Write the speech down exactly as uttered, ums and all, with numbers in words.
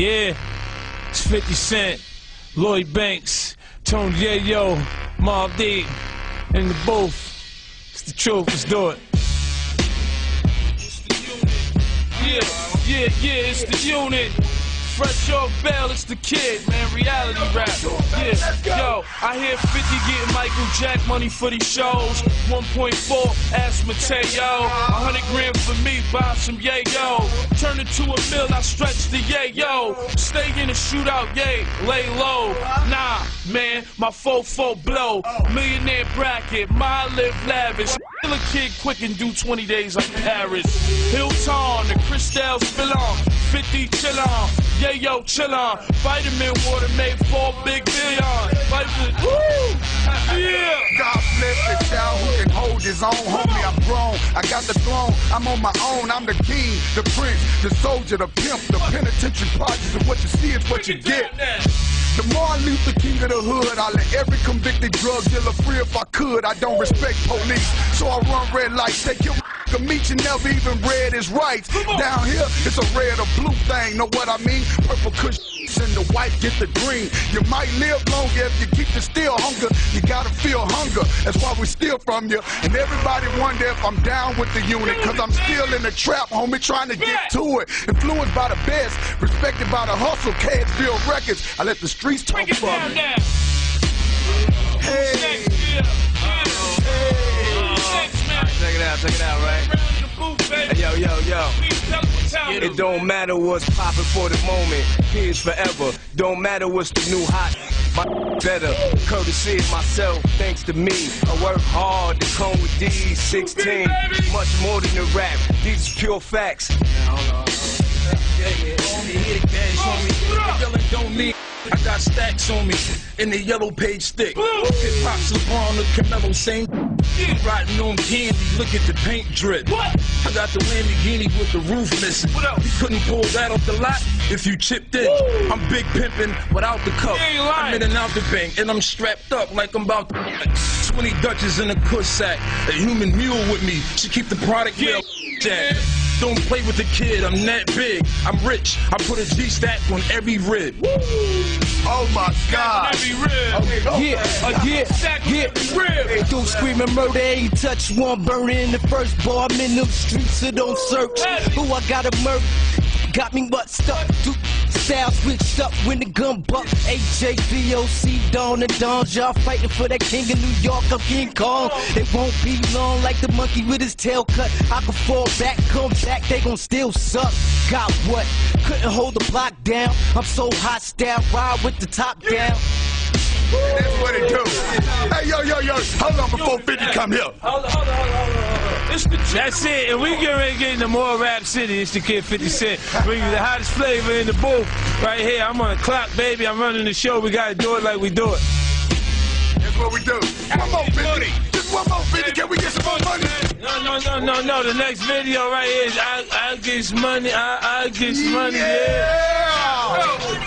Yeah, it's fifty Cent, Lloyd Banks, Tony Yayo, Mobb Deep, in the booth. It's the truth, let's do it. Yeah, yeah, yeah, it's the unit. Fresh off bail, it's the kid, man, reality rap. Yeah, yo, I hear fifty getting Michael Jack money for these shows. one point four, ask Mateo. one hundred grand for me, buy some yayo. Turn it to a mill, I stretch the yayo. Stay in the shootout, yay, lay low. Nah, man, my four four blow. Millionaire bracket, my live lavish. Kill a kid quick and do twenty days like Paris. Hilton, the Cristal spill on. fifty chill on. Yeah, yo, chill on. Vitamin water made four big billion. Vitamin, woo! Yeah! God bless the child who can hold his own. Homie, I'm grown. I got the throne. I'm on my own. I'm the king, the prince, the soldier, the pimp, the penitentiary projects. And what you see is what you get. The Martin Luther King of the hood, I let every convicted drug dealer free if I could. I don't respect police, so I run red lights. Take your a meet you never even read his rights. Down here, it's a red or blue thing. Know what I mean? Purple kush and the white get the green. You might live longer if you keep the still hunger. You gotta feel hunger. That's why we steal from you. And everybody wonder if I'm down with the unit, cause I'm still in the trap, homie, trying to get to it. Influenced by the best, respected by the hustle, Cadsville Records. I let the streets talk for me. Hey. Hey. Check it out, check it out, right? Hey, yo, yo, yo. It don't matter what's poppin' for the moment. Here's forever. Don't matter what's the new hot. My better. Courtesy of myself, thanks to me. I work hard to come with these sixteen. Much more than the rap. These are pure facts. Yeah, yeah. You hear the cash on me? Yelling don't mean I got stacks on me in the yellow page stick. Hip hop's LeBron, the Carmelo, same. Riding on candy, look at the paint drip. I got the Lamborghini with the roof missing. You couldn't pull that off the lot if you chipped in. I'm big pimping without the cup. I'm in and out the bank and I'm strapped up like I'm about to twenty Dutches in a cush sack. A human mule with me, she keep the product mail jack. Don't play with the kid, I'm that big. I'm rich, I put a G-stack on every rib. Oh my God. Every rib. Okay, go. Yeah, uh, yeah, yeah. They do screaming murder, ain't touch one, burn in the first bar. I'm in them streets, so don't search. Who I gotta murder? Got me what stuck, do style switched up when the gun buck. A J V O C, Dawn and Dawn, y'all fighting for that king of New York, I'm King Kong. It won't be long like the monkey with his tail cut. I can fall back, come back, they gon' still suck. Got what? Couldn't hold the block down. I'm so hot, style, ride with the top down. That's what it do. Hey, yo, yo, yo, hold on before fifty come here. Hold on, hold on, hold on, hold on. It's the That's it, and we get ready to get into more Rap City. It's the kid fifty Cent. Bring you the hottest flavor in the booth. Right here, I'm on the clock, baby. I'm running the show. We gotta do it like we do it. That's what we do. One more fifty. Just one more fifty. Can we get some more money? No, no, no, no, no. The next video right here is I, I get some money. I, I get some money. Yeah. Yeah.